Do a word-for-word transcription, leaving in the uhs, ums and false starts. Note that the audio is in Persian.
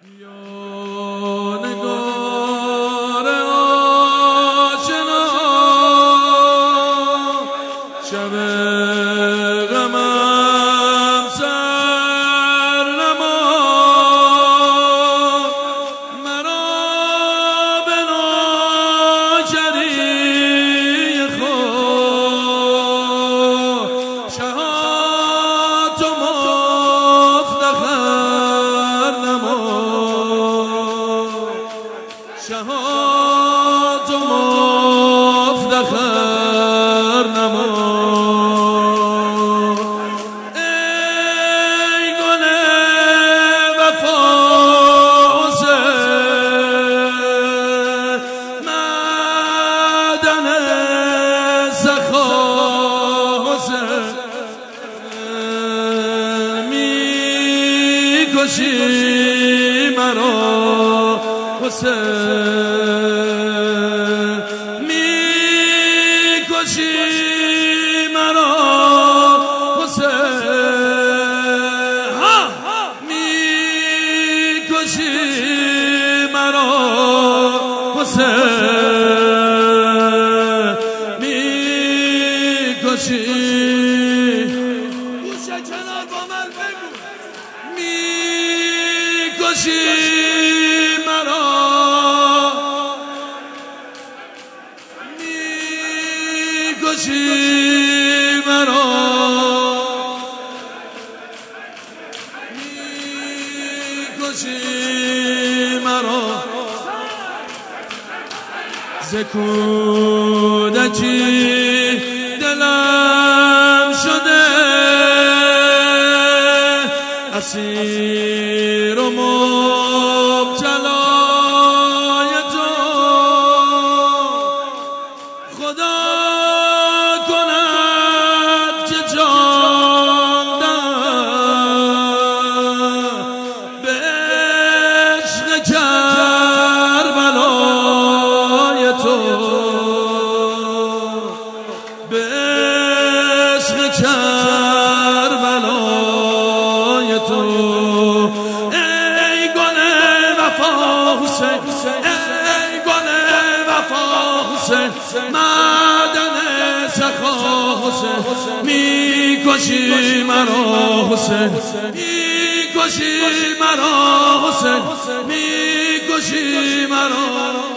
نگار آشنا شب غمم سر نما مرا به ناچاری خود شهاد و مفتخر نما شهاد و مفتخر نما ای گل وفا حسین معدن سخا حسین می کشی مرا حسین می کشی مرا حسین می کشی مرا حسین می کشی گوشه کنار با من بگو می کشی مرا کشی مرا کشی مرا ز کودکی دلم شده اسیر و مبتلای تو خدا کربلای تو ای گل وفا حسین ای گل وفا حسین معدن سخا حسین می کشی مرا حسین می کشی مرا حسین می کشی مرا